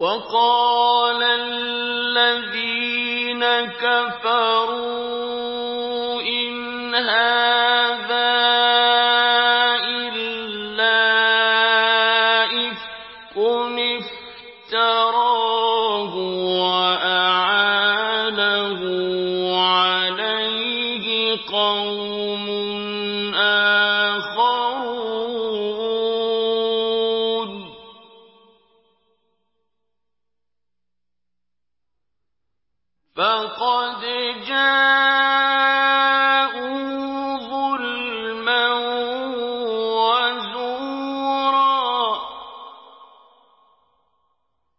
وَقَالَ الَّذِينَ كَفَرُوا إِنْ هَٰذَا إِلَّا إِفْكٌ افْتَرَاهُ وَأَعَانَهُ عَلَيْهِ قَوْمٌ آخَرُونَ فَقَدْ جَاءَ